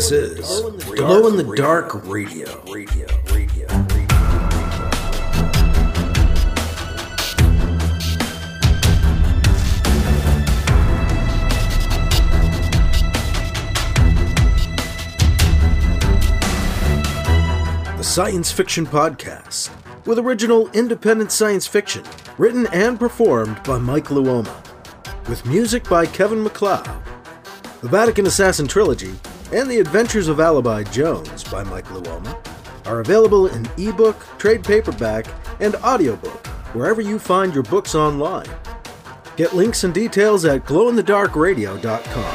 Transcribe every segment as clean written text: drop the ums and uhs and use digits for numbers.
This is Glow in the Dark Radio. The Science Fiction Podcast, with original independent science fiction, written and performed by Mike Luoma, with music by Kevin MacLeod. The Vatican Assassin Trilogy and The Adventures of Alibi Jones by Mike Luoma are available in ebook, trade paperback, and audiobook wherever you find your books online. Get links and details at glowinthedarkradio.com.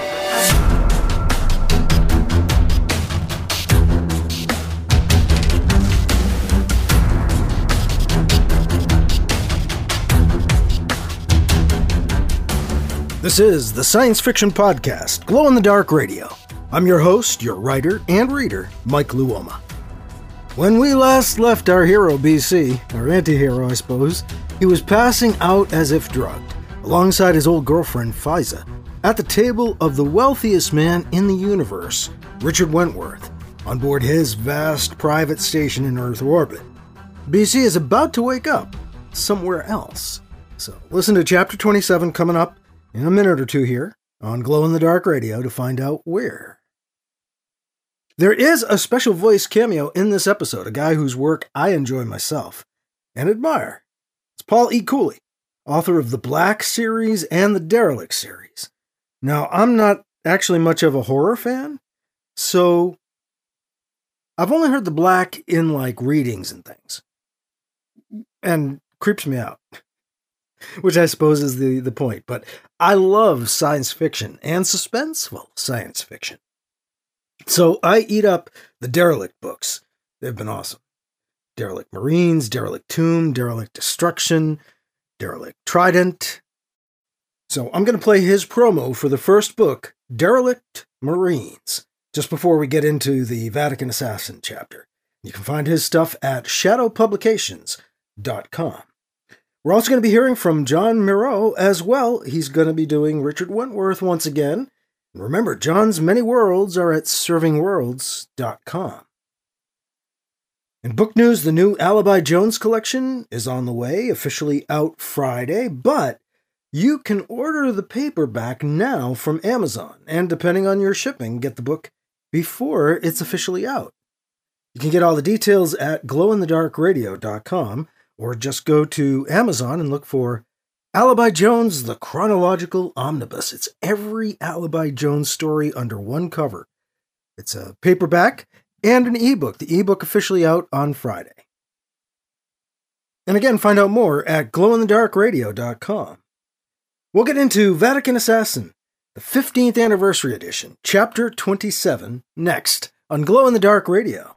This is the Science Fiction Podcast, Glow in the Dark Radio. I'm your host, your writer and reader, Mike Luoma. When we last left our hero, BC, our anti-hero, I suppose, he was passing out as if drugged, alongside his old girlfriend, Faiza, at the table of the wealthiest man in the universe, Richard Wentworth, on board his vast private station in Earth orbit. BC is about to wake up somewhere else. So listen to Chapter 27 coming up in a minute or two here on Glow in the Dark Radio to find out where. There is a special voice cameo in this episode, a guy whose work I enjoy myself and admire. It's Paul E. Cooley, author of the Black series and the Derelict series. Now, I'm not actually much of a horror fan, so I've only heard the Black in like readings and things, and creeps me out. Which I suppose is the point. But I love science fiction and suspenseful science fiction. So I eat up the Derelict books. They've been awesome. Derelict Marines, Derelict Tomb, Derelict Destruction, Derelict Trident. So I'm going to play his promo for the first book, Derelict Marines, just before we get into the Vatican Assassin chapter. You can find his stuff at shadowpublications.com. We're also going to be hearing from John Miro as well. He's going to be doing Richard Wentworth once again. And remember, John's many worlds are at servingworlds.com. In book news, the new Alibi Jones collection is on the way, officially out Friday, but you can order the paperback now from Amazon, and depending on your shipping, get the book before it's officially out. You can get all the details at glowinthedarkradio.com, or just go to Amazon and look for Alibi Jones, the Chronological Omnibus. It's every Alibi Jones story under one cover. It's a paperback and an ebook. The ebook officially out on Friday. And again, find out more at glowinthedarkradio.com. We'll get into Vatican Assassin, the 15th Anniversary Edition, Chapter 27, next on Glow in the Dark Radio.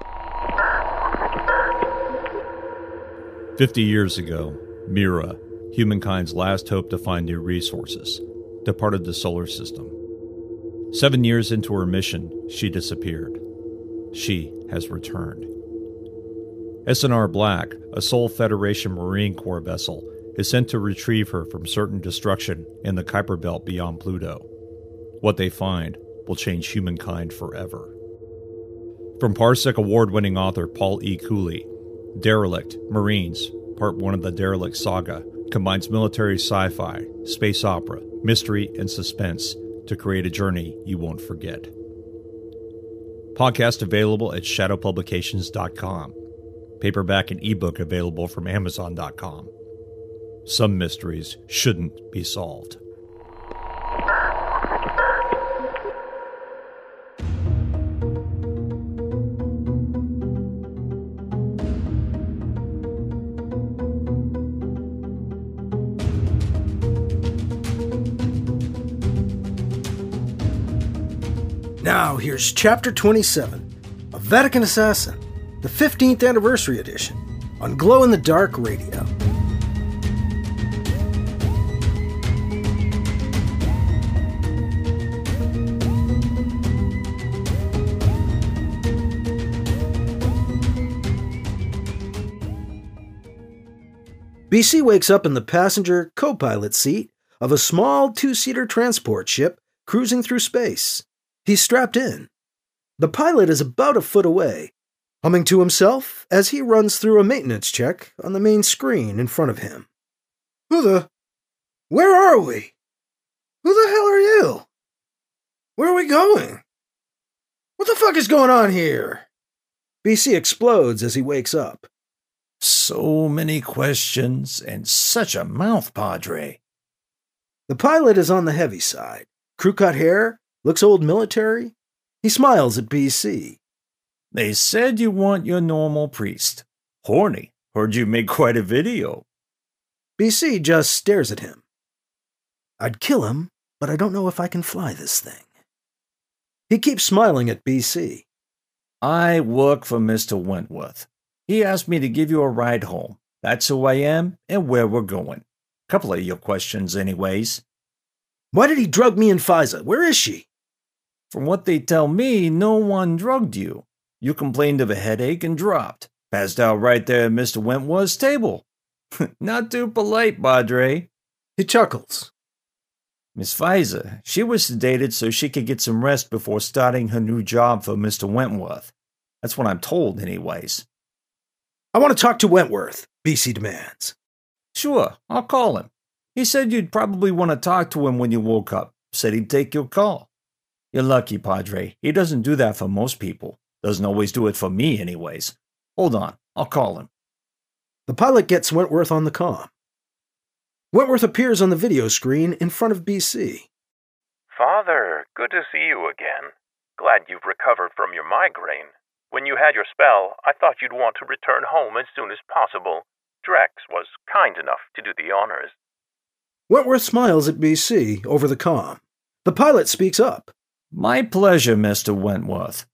50 years ago, Mira, humankind's last hope to find new resources, departed the solar system. 7 years into her mission, she disappeared. She has returned. SNR Black, a Sol Federation Marine Corps vessel, is sent to retrieve her from certain destruction in the Kuiper Belt beyond Pluto. What they find will change humankind forever. From Parsec award-winning author Paul E. Cooley, Derelict Marines, Part 1 of the Derelict Saga, combines military sci-fi, space opera, mystery, and suspense to create a journey you won't forget. Podcast available at shadowpublications.com. Paperback and ebook available from amazon.com. Some mysteries shouldn't be solved. Now, here's Chapter 27 of Vatican Assassin, the 15th Anniversary Edition, on Glow in the Dark Radio. BC wakes up in the passenger co-pilot seat of a small two-seater transport ship cruising through space. He's strapped in. The pilot is about a foot away, humming to himself as he runs through a maintenance check on the main screen in front of him. Where are we? Who the hell are you? Where are we going? What the fuck is going on here? BC explodes as he wakes up. So many questions and such a mouth, Padre. The pilot is on the heavy side. Crew-cut hair, looks old military. He smiles at BC. They said you want your normal priest. Horny. Heard you made quite a video. BC just stares at him. I'd kill him, but I don't know if I can fly this thing. He keeps smiling at BC. I work for Mr. Wentworth. He asked me to give you a ride home. That's who I am and where we're going. Couple of your questions anyways. Why did he drug me and Faiza? Where is she? From what they tell me, no one drugged you. You complained of a headache and dropped. Passed out right there at Mr. Wentworth's table. Not too polite, Padre. He chuckles. Miss Faiza, she was sedated so she could get some rest before starting her new job for Mr. Wentworth. That's what I'm told anyways. I want to talk to Wentworth, BC demands. Sure, I'll call him. He said you'd probably want to talk to him when you woke up. Said he'd take your call. You're lucky, Padre. He doesn't do that for most people. Doesn't always do it for me anyways. Hold on, I'll call him. The pilot gets Wentworth on the comm. Wentworth appears on the video screen in front of BC. Father, good to see you again. Glad you've recovered from your migraine. When you had your spell, I thought you'd want to return home as soon as possible. Drex was kind enough to do the honors. Wentworth smiles at BC over the comm. The pilot speaks up. My pleasure, Mr. Wentworth.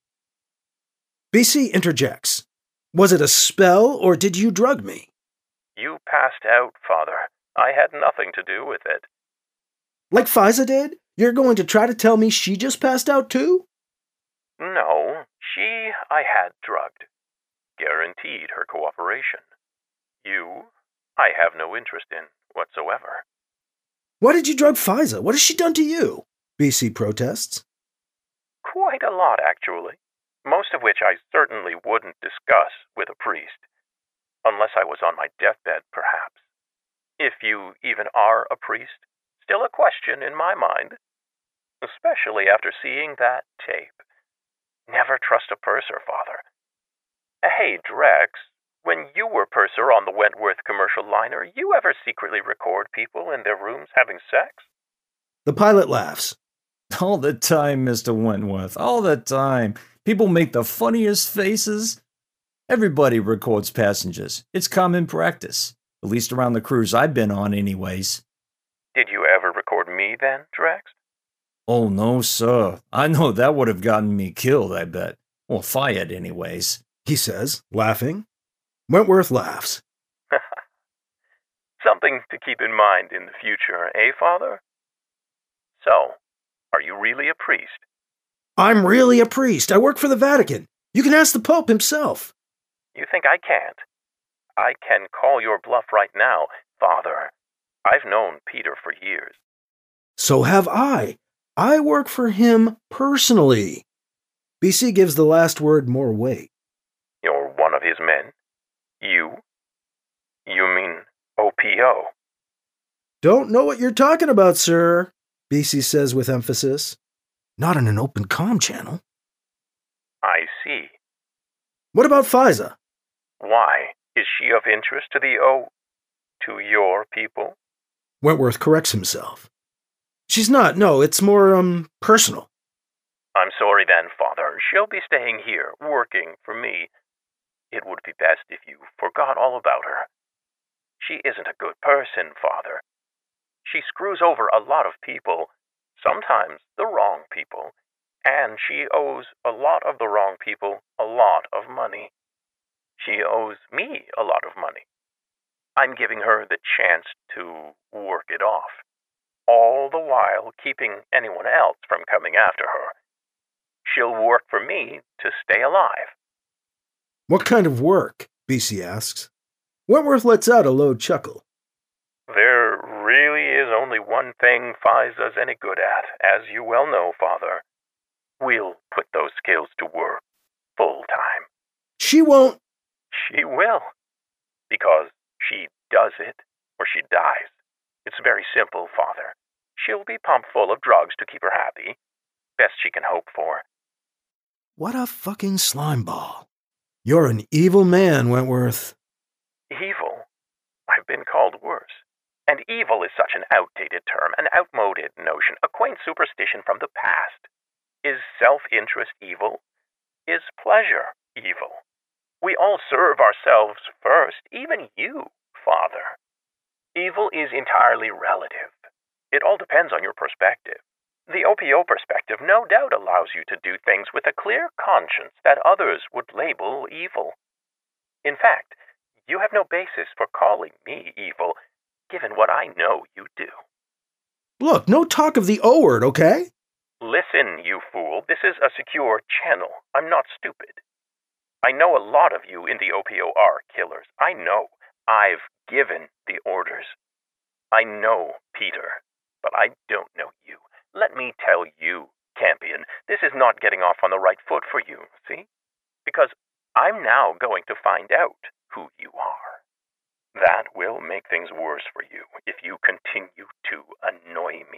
BC interjects. Was it a spell, or did you drug me? You passed out, Father. I had nothing to do with it. Like Faiza did? You're going to try to tell me she just passed out too? No, I had drugged. Guaranteed her cooperation. You, I have no interest in whatsoever. Why did you drug Faiza? What has she done to you? BC protests. Quite a lot, actually. Most of which I certainly wouldn't discuss with a priest. Unless I was on my deathbed, perhaps. If you even are a priest, still a question in my mind. Especially after seeing that tape. Never trust a purser, Father. Hey, Drex, when you were purser on the Wentworth commercial liner, you ever secretly record people in their rooms having sex? The pilot laughs. All the time, Mr. Wentworth, all the time. People make the funniest faces. Everybody records passengers. It's common practice. At least around the cruise I've been on anyways. Did you ever record me then, Drex? Oh, no, sir. I know that would have gotten me killed, I bet. Or fired anyways. He says, laughing. Wentworth laughs. Something to keep in mind in the future, eh, Father? So, are you really a priest? I'm really a priest. I work for the Vatican. You can ask the Pope himself. You think I can't? I can call your bluff right now, Father. I've known Peter for years. So have I. I work for him personally. BC gives the last word more weight. You're one of his men? You? You mean OPO? Don't know what you're talking about, sir, BC says with emphasis. Not in an open comm channel. I see. What about Faiza? Why? Is she of interest to to your people? Wentworth corrects himself. She's not, no, it's more, personal. I'm sorry then, Father. She'll be staying here, working for me. It would be best if you forgot all about her. She isn't a good person, Father. She screws over a lot of people, sometimes the wrong people, and she owes a lot of the wrong people a lot of money. She owes me a lot of money. I'm giving her the chance to work it off, all the while keeping anyone else from coming after her. She'll work for me to stay alive. What kind of work? BC asks. Wentworth lets out a low chuckle. There really is only one thing Faiza's any good at, as you well know, Father. We'll put those skills to work full time. She won't. She will. Because she does it or she dies. It's very simple, Father. She'll be pumped full of drugs to keep her happy. Best she can hope for. What a fucking slimeball. You're an evil man, Wentworth. Evil? I've been called worse. And evil is such an outdated term, an outmoded notion, a quaint superstition from the past. Is self-interest evil? Is pleasure evil? We all serve ourselves first, even you, Father. Evil is entirely relative. It all depends on your perspective. The OPO perspective no doubt allows you to do things with a clear conscience that others would label evil. In fact, you have no basis for calling me evil, given what I know you do. Look, no talk of the O word, okay? Listen, you fool, this is a secure channel. I'm not stupid. I know a lot of you in the OPO are killers. I know. I've given the orders. I know Peter, but I don't know you. Let me tell you, Campion, this is not getting off on the right foot for you, see? Because I'm now going to find out who you are. That will make things worse for you if you continue to annoy me.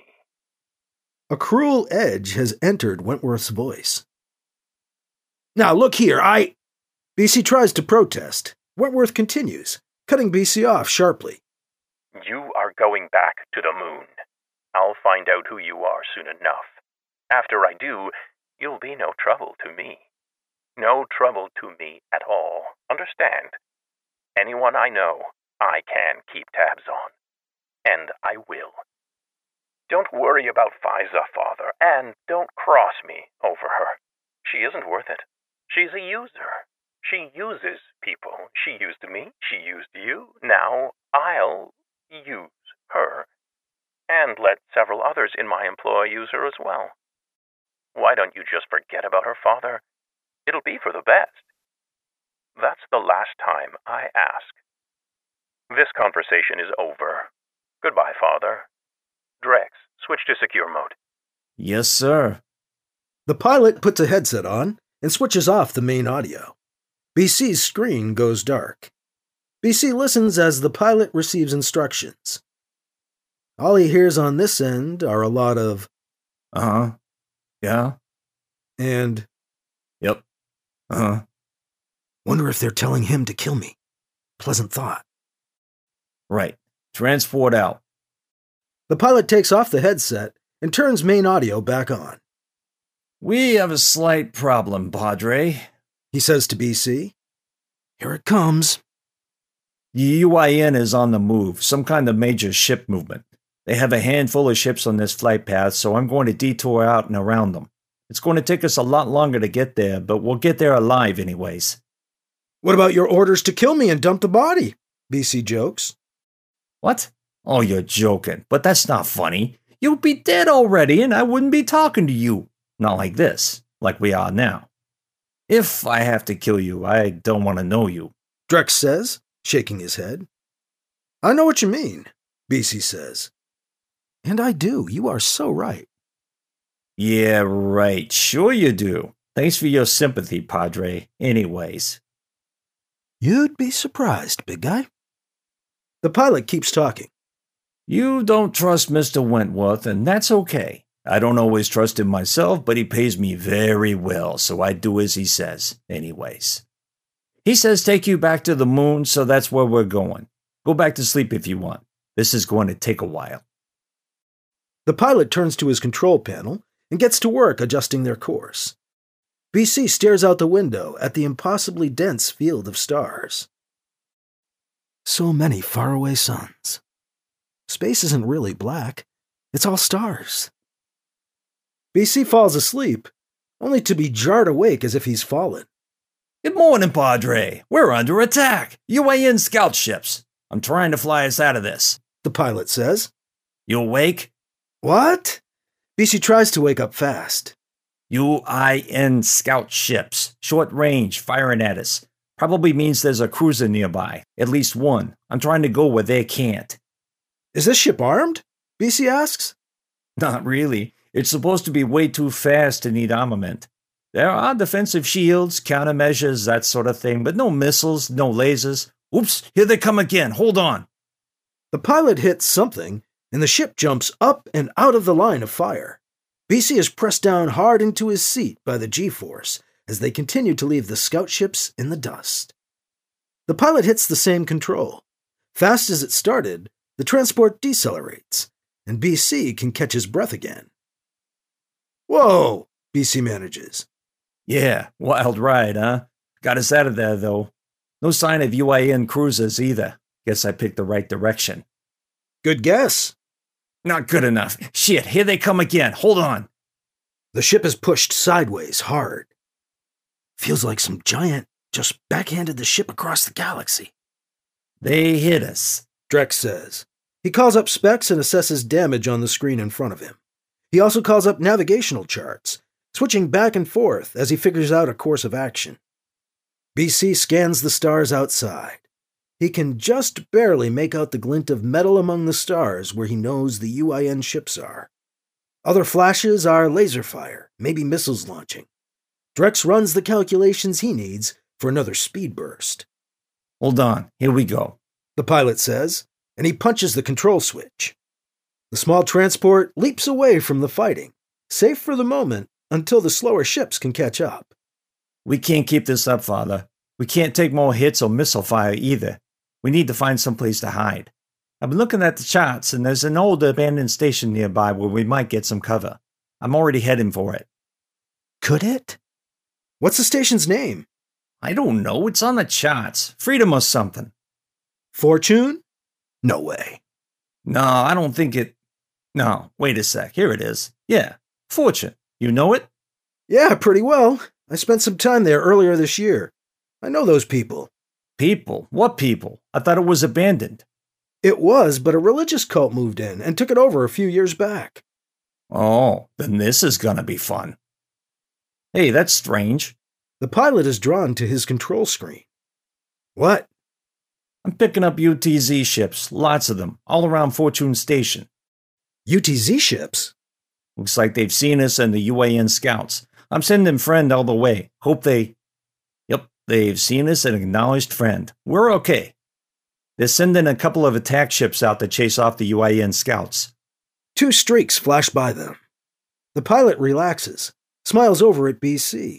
A cruel edge has entered Wentworth's voice. Now, look here, BC tries to protest. Wentworth continues, cutting BC off sharply. You are going back to the moon. I'll find out who you are soon enough. After I do, you'll be no trouble to me. No trouble to me at all. Understand? Anyone I know, I can keep tabs on. And I will. Don't worry about Faiza, Father, and don't cross me over her. She isn't worth it. She's a user. She uses people. She used me. She used you. Now I'll use her. And let several others in my employ use her as well. Why don't you just forget about her, Father? It'll be for the best. That's the last time I ask. This conversation is over. Goodbye, Father. Drex, switch to secure mode. Yes, sir. The pilot puts a headset on and switches off the main audio. BC's screen goes dark. BC listens as the pilot receives instructions. All he hears on this end are a lot of, yeah, and, yep, wonder if they're telling him to kill me. Pleasant thought. Right. Transport out. The pilot takes off the headset and turns main audio back on. We have a slight problem, Padre, he says to BC. Here it comes. The UIN is on the move, some kind of major ship movement. They have a handful of ships on this flight path, so I'm going to detour out and around them. It's going to take us a lot longer to get there, but we'll get there alive anyways. What about your orders to kill me and dump the body? BC jokes. What? Oh, you're joking, but that's not funny. You'd be dead already and I wouldn't be talking to you. Not like this, like we are now. If I have to kill you, I don't want to know you. Drex says, shaking his head. I know what you mean, BC says. And I do. You are so right. Yeah, right. Sure you do. Thanks for your sympathy, Padre. Anyways. You'd be surprised, big guy. The pilot keeps talking. You don't trust Mr. Wentworth, and that's okay. I don't always trust him myself, but he pays me very well, so I do as he says, anyways. He says take you back to the moon, so that's where we're going. Go back to sleep if you want. This is going to take a while. The pilot turns to his control panel and gets to work adjusting their course. BC stares out the window at the impossibly dense field of stars. So many faraway suns. Space isn't really black. It's all stars. BC falls asleep, only to be jarred awake as if he's fallen. Good morning, Padre. We're under attack. UAN scout ships. I'm trying to fly us out of this. The pilot says. You awake? What? BC tries to wake up fast. UIN scout ships. Short range, firing at us. Probably means there's a cruiser nearby. At least one. I'm trying to go where they can't. Is this ship armed? BC asks. Not really. It's supposed to be way too fast to need armament. There are defensive shields, countermeasures, that sort of thing, but no missiles, no lasers. Oops, here they come again. Hold on. The pilot hits something, and the ship jumps up and out of the line of fire. BC is pressed down hard into his seat by the G-force as they continue to leave the scout ships in the dust. The pilot hits the same control. Fast as it started, the transport decelerates, and BC can catch his breath again. Whoa, BC manages. Yeah, wild ride, huh? Got us out of there, though. No sign of UIN cruisers either. Guess I picked the right direction. Good guess. Not good enough. Shit, here they come again. Hold on. The ship is pushed sideways hard. Feels like some giant just backhanded the ship across the galaxy. They hit us, Drex says. He calls up specs and assesses damage on the screen in front of him. He also calls up navigational charts, switching back and forth as he figures out a course of action. BC scans the stars outside. He can just barely make out the glint of metal among the stars where he knows the UIN ships are. Other flashes are laser fire, maybe missiles launching. Drex runs the calculations he needs for another speed burst. Hold on, here we go, the pilot says, and he punches the control switch. The small transport leaps away from the fighting, safe for the moment until the slower ships can catch up. We can't keep this up, Father. We can't take more hits or missile fire either. We need to find someplace to hide. I've been looking at the charts, and there's an old abandoned station nearby where we might get some cover. I'm already heading for it. Could it? What's the station's name? I don't know. It's on the charts. Freedom or something. Fortune? No way. No, I don't think it... No, wait a sec. Here it is. Yeah, Fortune. You know it? Yeah, pretty well. I spent some time there earlier this year. I know those people. People? What people? I thought it was abandoned. It was, but a religious cult moved in and took it over a few years back. Oh, then this is gonna be fun. Hey, that's strange. The pilot is drawn to his control screen. What? I'm picking up UTZ ships, lots of them, all around Fortune Station. UTZ ships? Looks like they've seen us and the UAN scouts. I'm sending friend all the way. Hope they... Yep, they've seen us and acknowledged friend. We're okay. They're sending a couple of attack ships out to chase off the UAN scouts. 2 streaks flash by them. The pilot relaxes, smiles over at BC.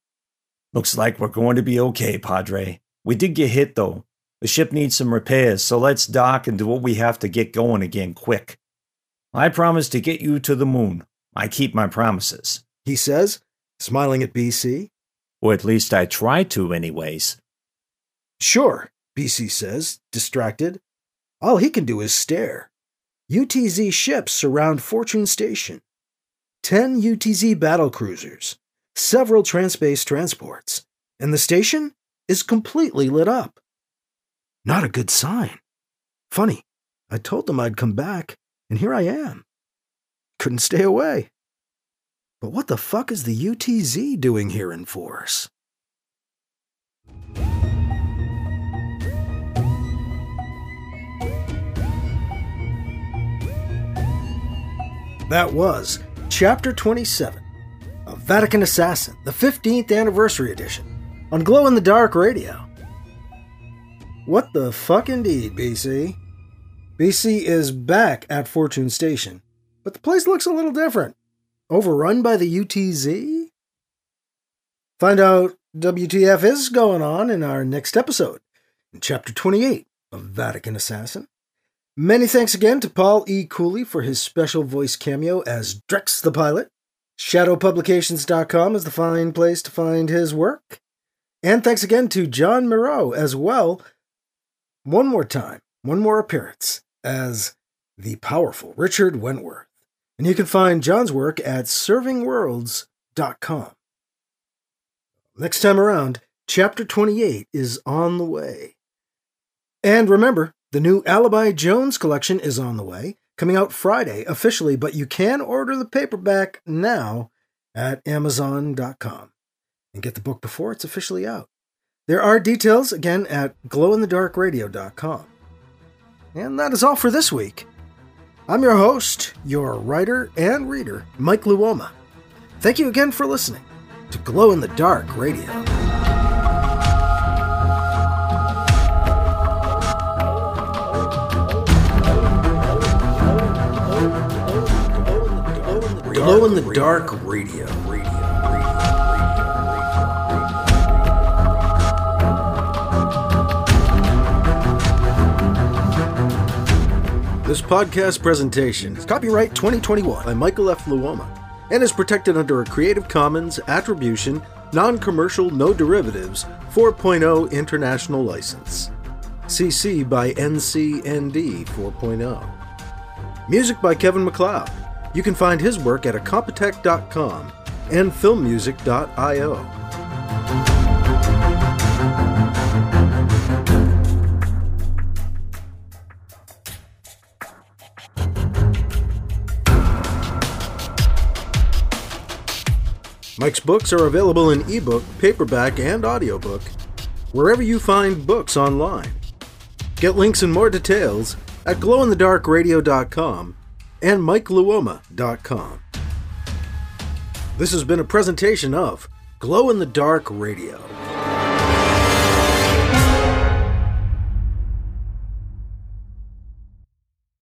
Looks like we're going to be okay, Padre. We did get hit, though. The ship needs some repairs, so let's dock and do what we have to get going again quick. I promise to get you to the moon. I keep my promises, he says, smiling at BC. Or at least I try to, anyways. Sure, BC says, distracted. All he can do is stare. UTZ ships surround Fortune Station. 10 UTZ battlecruisers, several Transpace transports, and the station is completely lit up. Not a good sign. Funny, I told them I'd come back, and here I am. Couldn't stay away. But what the fuck is the UTZ doing here in force? That was Chapter 27 of Vatican Assassin, the 15th Anniversary Edition, on Glow in the Dark Radio. What the fuck indeed, BC? BC is back at Fortune Station, but the place looks a little different. Overrun by the UTZ? Find out WTF is going on in our next episode, in Chapter 28 of Vatican Assassin. Many thanks again to Paul E. Cooley for his special voice cameo as Drex the Pilot. ShadowPublications.com is the fine place to find his work. And thanks again to John Moreau as well. One more time, one more appearance as the powerful Richard Wentworth. And you can find John's work at servingworlds.com. Next time around, Chapter 28 is on the way. And remember, the new Alibi Jones collection is on the way, coming out Friday officially, but you can order the paperback now at Amazon.com and get the book before it's officially out. There are details, again, at glowinthedarkradio.com. And that is all for this week. I'm your host, your writer and reader, Mike Luoma. Thank you again for listening to Glow in the Dark Radio. Glow in the Dark Radio. This podcast presentation is copyright 2021 by Michael F. Luoma and is protected under a Creative Commons Attribution, Non-Commercial, No Derivatives 4.0 International License. CC by NCND 4.0. Music by Kevin MacLeod. You can find his work at Incompetech.com and filmmusic.io. Mike's books are available in ebook, paperback, and audiobook, wherever you find books online. Get links and more details at glowinthedarkradio.com and mikeluoma.com. This has been a presentation of Glow in the Dark Radio.